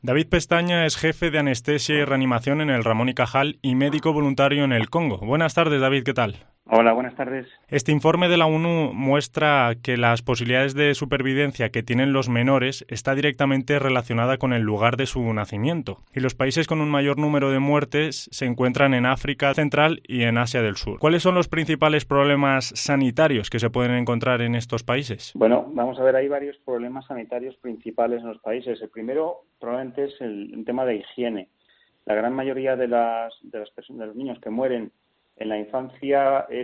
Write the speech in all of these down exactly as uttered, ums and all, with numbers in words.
David Pestaña es jefe de anestesia y reanimación en el Ramón y Cajal y médico voluntario en el Congo. Buenas tardes, David, ¿qué tal? Hola, buenas tardes. Este informe de la ONU muestra que las posibilidades de supervivencia que tienen los menores está directamente relacionada con el lugar de su nacimiento. Y los países con un mayor número de muertes se encuentran en África Central y en Asia del Sur. ¿Cuáles son los principales problemas sanitarios que se pueden encontrar en estos países? Bueno, vamos a ver, hay varios problemas sanitarios principales en los países. El primero probablemente es el, el tema de higiene. La gran mayoría de, las, de, las personas, de los niños que mueren en la infancia es,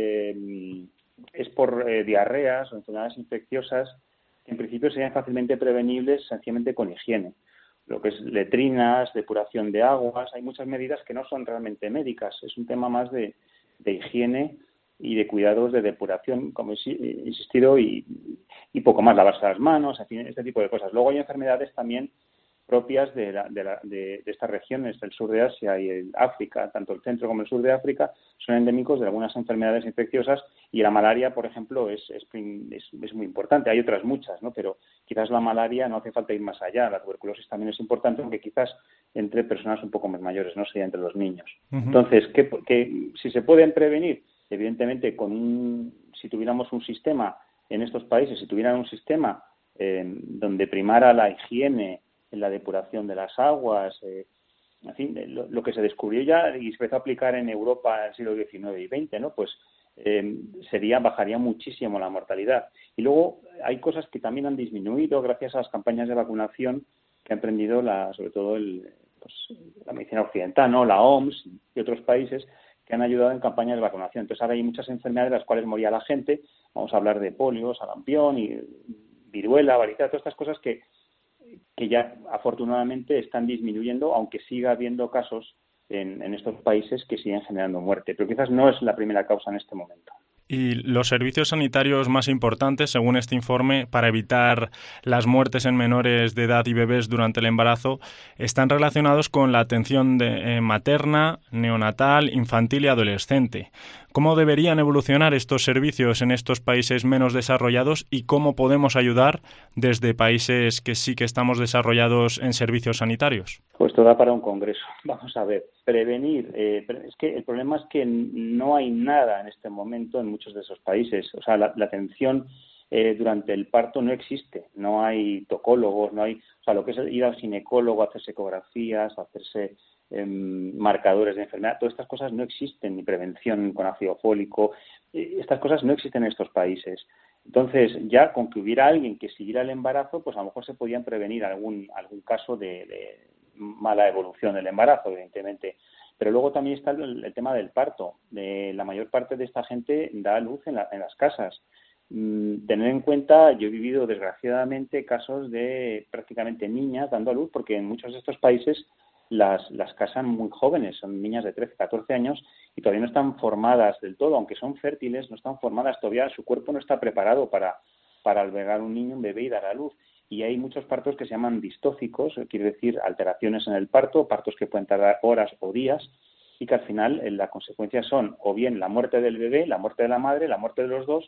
eh, es por eh, diarreas o enfermedades infecciosas que en principio serían fácilmente prevenibles sencillamente con higiene. Lo que es letrinas, depuración de aguas, hay muchas medidas que no son realmente médicas, es un tema más de, de higiene y de cuidados de depuración, como he insistido, y, y poco más, lavarse las manos, en fin, este tipo de cosas. Luego hay enfermedades también propias de, la, de, la, de, de estas regiones, del sur de Asia y el África, tanto el centro como el sur de África, son endémicos de algunas enfermedades infecciosas y la malaria, por ejemplo, es, es, es, es muy importante. Hay otras muchas, ¿no? Pero quizás la malaria no hace falta ir más allá. La tuberculosis también es importante, aunque quizás entre personas un poco más mayores, no sería entre los niños. Uh-huh. Entonces, ¿qué, qué, si se pueden prevenir? Evidentemente, con un, si tuviéramos un sistema en estos países, si tuvieran un sistema eh, donde primara la higiene, en la depuración de las aguas, eh, en fin, lo, lo que se descubrió ya y se empezó a aplicar en Europa en el siglo diecinueve y veinte, ¿no? Pues eh, sería, bajaría muchísimo la mortalidad. Y luego hay cosas que también han disminuido gracias a las campañas de vacunación que ha emprendido la, sobre todo el, pues, la medicina occidental, ¿no? La O M S y otros países que han ayudado en campañas de vacunación. Entonces ahora hay muchas enfermedades de las cuales moría la gente. Vamos a hablar de polio, sarampión y viruela, varicela, todas estas cosas que que ya afortunadamente están disminuyendo, aunque siga habiendo casos en, en estos países que siguen generando muerte. Pero quizás no es la primera causa en este momento. Y los servicios sanitarios más importantes, según este informe, para evitar las muertes en menores de edad y bebés durante el embarazo, están relacionados con la atención de, eh, materna, neonatal, infantil y adolescente. ¿Cómo deberían evolucionar estos servicios en estos países menos desarrollados y cómo podemos ayudar desde países que sí que estamos desarrollados en servicios sanitarios? Pues todo da para un congreso. Vamos a ver. Prevenir. Eh, es que el problema es que no hay nada en este momento en muchos de esos países. O sea, la, la atención eh, durante el parto no existe. No hay tocólogos, no hay. O sea, lo que es ir al ginecólogo, hacerse ecografías, hacerse eh, marcadores de enfermedad, todas estas cosas no existen, ni prevención con ácido fólico. Eh, estas cosas no existen en estos países. Entonces, ya con que hubiera alguien que siguiera el embarazo, pues a lo mejor se podían prevenir algún algún caso de, de mala evolución del embarazo, evidentemente. Pero luego también está el, el tema del parto. De, la mayor parte de esta gente da a luz en, la, en las casas. Mm, tener en cuenta, yo he vivido desgraciadamente casos de prácticamente niñas dando a luz, porque en muchos de estos países las, las casan muy jóvenes, son niñas de trece, catorce años y todavía no están formadas del todo, aunque son fértiles, no están formadas todavía, su cuerpo no está preparado para, para albergar un niño, un bebé y dar a luz. Y hay muchos partos que se llaman distóficos, quiere decir alteraciones en el parto, partos que pueden tardar horas o días y que al final eh, las consecuencias son o bien la muerte del bebé, la muerte de la madre, la muerte de los dos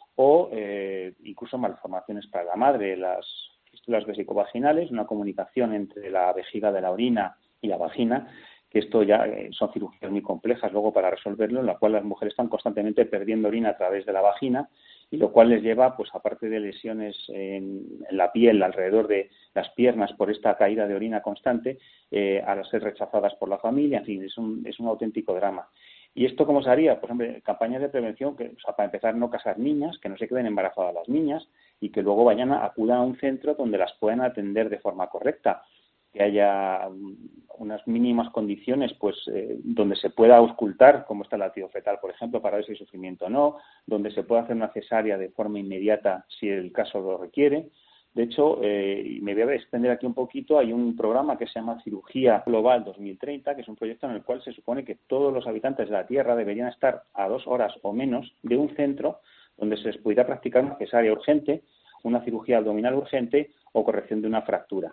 o eh, incluso malformaciones para la madre, las fístulas vesicovaginales, una comunicación entre la vejiga de la orina y la vagina, que esto ya eh, son cirugías muy complejas luego para resolverlo, en la cual las mujeres están constantemente perdiendo orina a través de la vagina y lo cual les lleva, pues aparte de lesiones en, en la piel alrededor de las piernas por esta caída de orina constante, eh, a ser rechazadas por la familia, en fin, es un, es un auténtico drama. ¿Y esto cómo se haría? Por ejemplo, campañas de prevención, que, o sea, para empezar, no casar niñas, que no se queden embarazadas las niñas y que luego vayan a acudan a un centro donde las puedan atender de forma correcta, que haya unas mínimas condiciones pues eh, donde se pueda auscultar cómo está el latido fetal, por ejemplo, para ver si hay sufrimiento o no, donde se pueda hacer una cesárea de forma inmediata si el caso lo requiere. De hecho, eh, y me voy a extender aquí un poquito, hay un programa que se llama Cirugía Global dos mil treinta, que es un proyecto en el cual se supone que todos los habitantes de la Tierra deberían estar a dos horas o menos de un centro donde se les pudiera practicar una cesárea urgente, una cirugía abdominal urgente o corrección de una fractura.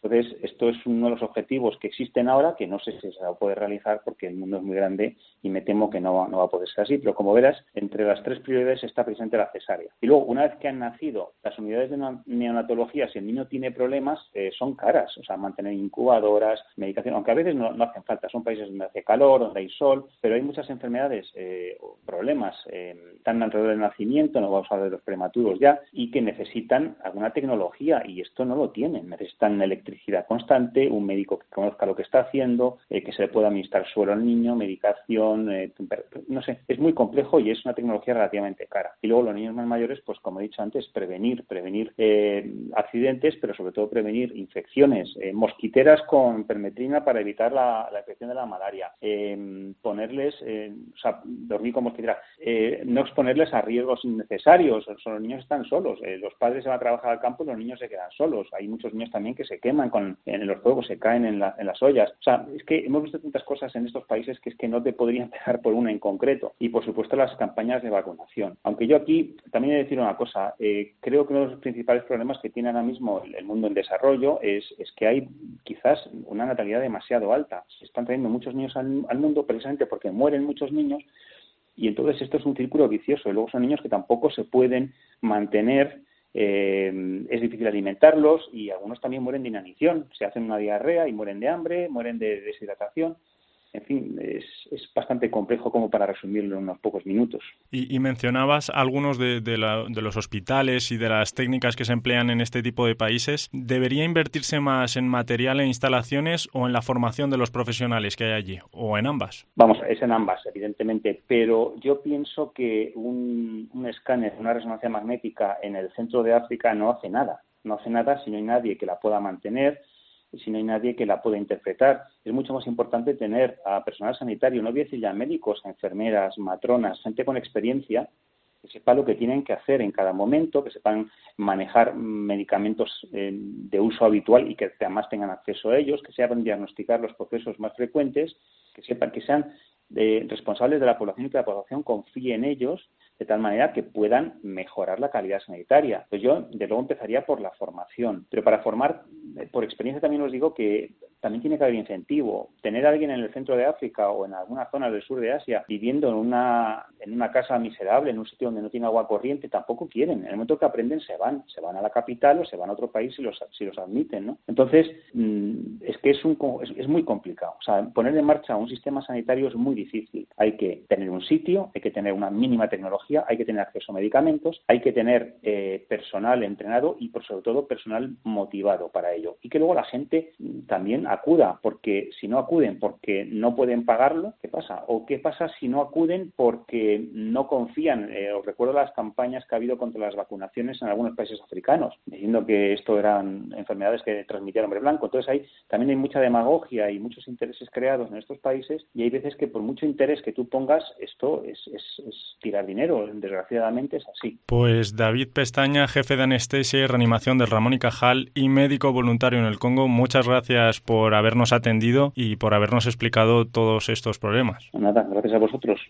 Entonces, esto es uno de los objetivos que existen ahora, que no sé si se va a poder realizar porque el mundo es muy grande y me temo que no va, no va a poder ser así. Pero como verás, entre las tres prioridades está presente la cesárea. Y luego, una vez que han nacido, las unidades de neonatología, si el niño tiene problemas, eh, son caras. O sea, mantener incubadoras, medicación, aunque a veces no, no hacen falta. Son países donde hace calor, donde hay sol, pero hay muchas enfermedades eh, o problemas eh, tan alrededor del nacimiento, no vamos a hablar de los prematuros ya, y que necesitan alguna tecnología, y esto no lo tienen. Necesitan electricidad constante, un médico que conozca lo que está haciendo, eh, que se le pueda administrar suero al niño, medicación, eh, no sé, es muy complejo y es una tecnología relativamente cara. Y luego los niños más mayores, pues como he dicho antes, prevenir, prevenir eh, accidentes, pero sobre todo prevenir infecciones, eh, mosquiteras con permetrina para evitar la, la infección de la malaria, eh, ponerles, eh, o sea, dormir con mosquitera, eh, no exponerles a riesgos innecesarios. O sea, los niños están solos, eh, los padres se van a trabajar al campo y los niños se quedan solos. Hay muchos niños también que se queman con, en los fuegos, se caen en, la, en las ollas. O sea, es que hemos visto tantas cosas en estos países que es que no te podría empezar por una en concreto. Y por supuesto las campañas de vacunación. Aunque yo aquí también he de decir una cosa, eh, creo que uno de los principales problemas que tiene ahora mismo el, el mundo en desarrollo es, es que hay quizás una natalidad demasiado alta. Se están trayendo muchos niños al, al mundo precisamente porque mueren muchos niños, y entonces esto es un círculo vicioso. Y luego son niños que tampoco se pueden mantener, eh, es difícil alimentarlos, y algunos también mueren de inanición. Se hacen una diarrea y mueren de hambre, mueren de deshidratación. En fin, es, es bastante complejo como para resumirlo en unos pocos minutos. Y, y mencionabas algunos de, de, la, de los hospitales y de las técnicas que se emplean en este tipo de países. ¿Debería invertirse más en material e instalaciones o en la formación de los profesionales que hay allí? ¿O en ambas? Vamos, es en ambas, evidentemente, pero yo pienso que un, un escáner, una resonancia magnética en el centro de África no hace nada. No hace nada si no hay nadie que la pueda mantener, si no hay nadie que la pueda interpretar. Es mucho más importante tener a personal sanitario, no voy a decir ya médicos, enfermeras, matronas, gente con experiencia, que sepa lo que tienen que hacer en cada momento, que sepan manejar medicamentos eh, de uso habitual y que además tengan acceso a ellos, que sepan diagnosticar los procesos más frecuentes, que sepan que sean eh, responsables de la población y que la población confíe en ellos, de tal manera que puedan mejorar la calidad sanitaria. Pues yo, de luego, empezaría por la formación. Pero para formar, por experiencia también os digo que también tiene que haber incentivo. Tener a alguien en el centro de África o en alguna zona del sur de Asia viviendo en una, en una casa miserable, en un sitio donde no tiene agua corriente, tampoco quieren. En el momento que aprenden se van. Se van a la capital o se van a otro país si los, si los admiten, ¿no? Entonces, es que es, un, es, es muy complicado. O sea, poner en marcha un sistema sanitario es muy difícil. Hay que tener un sitio, hay que tener una mínima tecnología, hay que tener acceso a medicamentos, hay que tener eh, personal entrenado y, por sobre todo, personal motivado para ello. Y que luego la gente también acuda, porque si no acuden porque no pueden pagarlo, ¿qué pasa? ¿O qué pasa si no acuden porque no confían? Eh, os recuerdo las campañas que ha habido contra las vacunaciones en algunos países africanos, diciendo que esto eran enfermedades que transmitía el hombre blanco. Entonces ahí también hay mucha demagogia y muchos intereses creados en estos países, y hay veces que por mucho interés que tú pongas, esto es, es, es tirar dinero. Desgraciadamente es así. Pues David Pestaña, jefe de anestesia y reanimación del Ramón y Cajal y médico voluntario en el Congo, muchas gracias por habernos atendido y por habernos explicado todos estos problemas. Nada, gracias a vosotros.